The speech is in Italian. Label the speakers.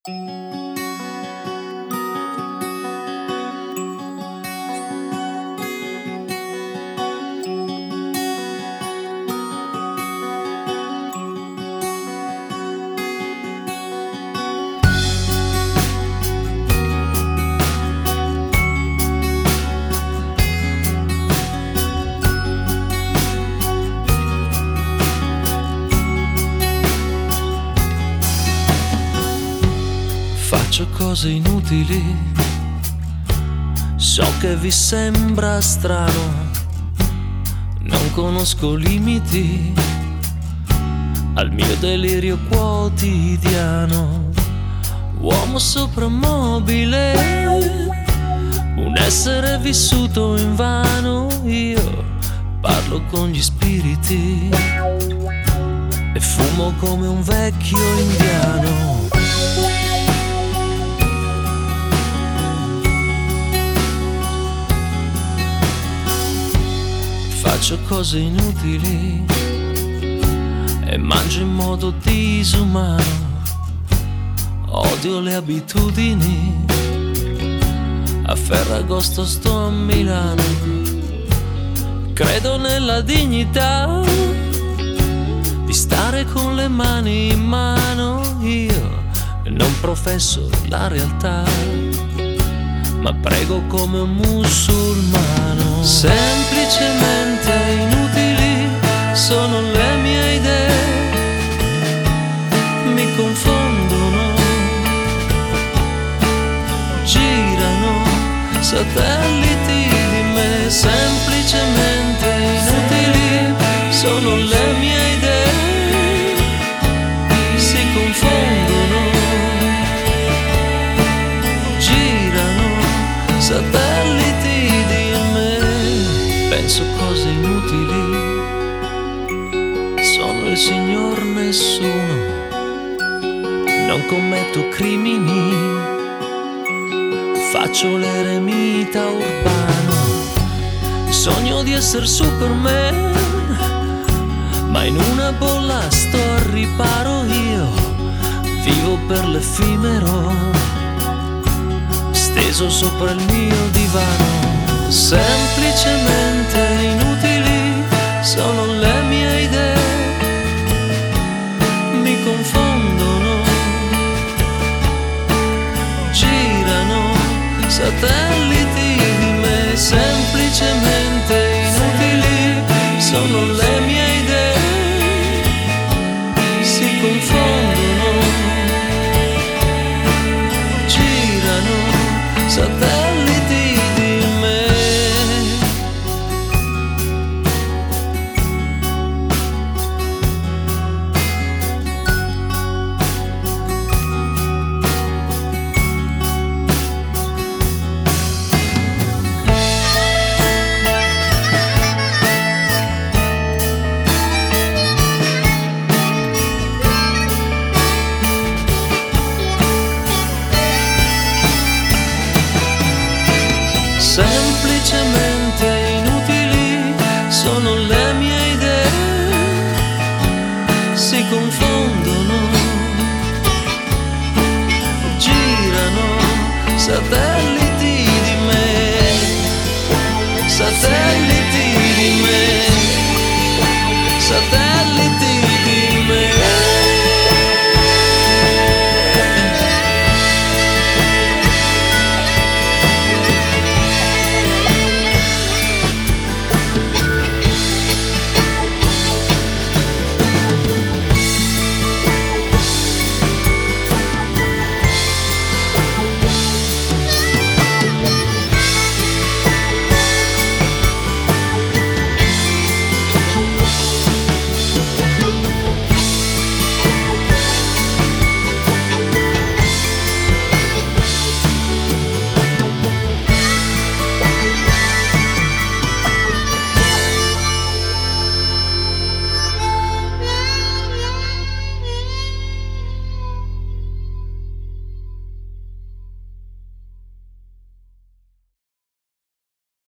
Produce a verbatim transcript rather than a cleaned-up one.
Speaker 1: Faccio cose inutili, so che vi sembra strano, non conosco limiti al mio delirio quotidiano. Uomo soprammobile, un essere vissuto invano, io parlo con gli spiriti e fumo come un vecchio indiano. Faccio cose inutili e mangio in modo disumano. Odio le abitudini, a Ferragosto sto a Milano. Credo nella dignità di stare con le mani in mano. Io non professo la realtà, ma prego come un musulmano. Semplicemente inutili sono le mie idee, mi confondono, girano satelliti di me. Semplicemente inutili sono le mie idee, si confondono, girano satelliti di me. Penso cose inutili, sono il signor nessuno, non commetto crimini, faccio l'eremita urbano. Sogno di essere Superman, ma in una bolla sto al riparo. Io vivo per l'effimero, steso sopra il mio divano. Semplicemente inutili sono le mie idee, mi confondono, girano satelliti di me. Semplicemente inutili sono le mie idee, si confondono, girano satelliti di me. Semplicemente inutili sono le mie idee, si confondono, girano satelliti